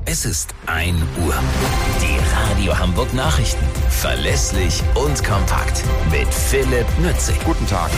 Es ist 1 Uhr. Die Radio Hamburg Nachrichten. Verlässlich und kompakt. Mit Philipp Nützig. Guten Tag.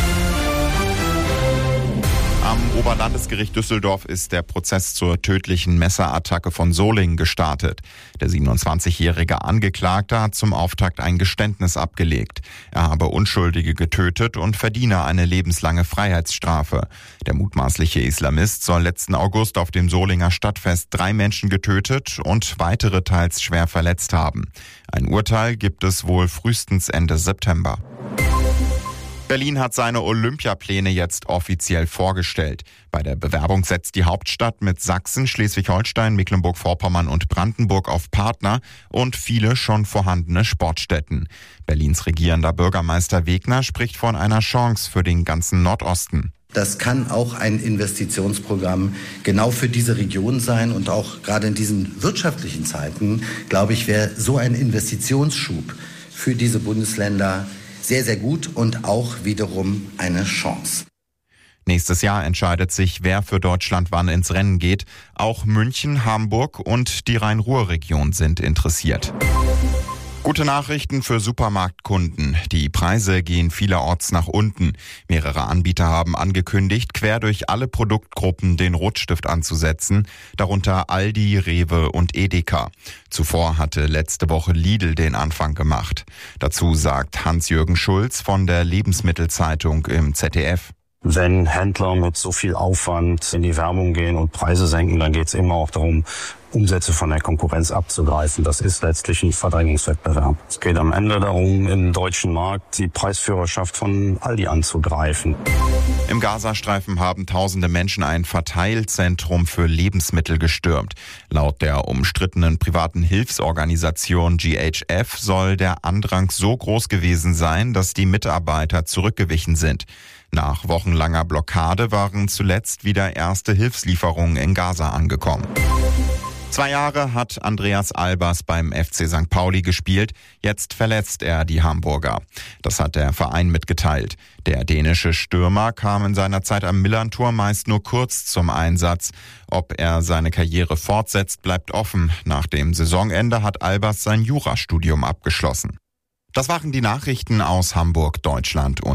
Am Oberlandesgericht Düsseldorf ist der Prozess zur tödlichen Messerattacke von Solingen gestartet. Der 27-jährige Angeklagte hat zum Auftakt ein Geständnis abgelegt. Er habe Unschuldige getötet und verdiene eine lebenslange Freiheitsstrafe. Der mutmaßliche Islamist soll letzten August auf dem Solinger Stadtfest 3 Menschen getötet und weitere teils schwer verletzt haben. Ein Urteil gibt es wohl frühestens Ende September. Berlin hat seine Olympiapläne jetzt offiziell vorgestellt. Bei der Bewerbung setzt die Hauptstadt mit Sachsen, Schleswig-Holstein, Mecklenburg-Vorpommern und Brandenburg auf Partner und viele schon vorhandene Sportstätten. Berlins regierender Bürgermeister Wegner spricht von einer Chance für den ganzen Nordosten. Das kann auch ein Investitionsprogramm genau für diese Region sein. Und auch gerade in diesen wirtschaftlichen Zeiten, glaube ich, wäre so ein Investitionsschub für diese Bundesländer sehr, sehr gut und auch wiederum eine Chance. Nächstes Jahr entscheidet sich, wer für Deutschland wann ins Rennen geht. Auch München, Hamburg und die Rhein-Ruhr-Region sind interessiert. Gute Nachrichten für Supermarktkunden. Die Preise gehen vielerorts nach unten. Mehrere Anbieter haben angekündigt, quer durch alle Produktgruppen den Rotstift anzusetzen, darunter Aldi, Rewe und Edeka. Zuvor hatte letzte Woche Lidl den Anfang gemacht. Dazu sagt Hans-Jürgen Schulz von der Lebensmittelzeitung im ZDF. Wenn Händler mit so viel Aufwand in die Werbung gehen und Preise senken, dann geht es immer auch darum, Umsätze von der Konkurrenz abzugreifen. Das ist letztlich ein Verdrängungswettbewerb. Es geht am Ende darum, im deutschen Markt die Preisführerschaft von Aldi anzugreifen. Im Gazastreifen haben tausende Menschen ein Verteilzentrum für Lebensmittel gestürmt. Laut der umstrittenen privaten Hilfsorganisation GHF soll der Andrang so groß gewesen sein, dass die Mitarbeiter zurückgewichen sind. Nach wochenlanger Blockade waren zuletzt wieder erste Hilfslieferungen in Gaza angekommen. 2 Jahre hat Andreas Albers beim FC St. Pauli gespielt. Jetzt verletzt er die Hamburger. Das hat der Verein mitgeteilt. Der dänische Stürmer kam in seiner Zeit am Millerntor meist nur kurz zum Einsatz. Ob er seine Karriere fortsetzt, bleibt offen. Nach dem Saisonende hat Albers sein Jurastudium abgeschlossen. Das waren die Nachrichten aus Hamburg, Deutschland und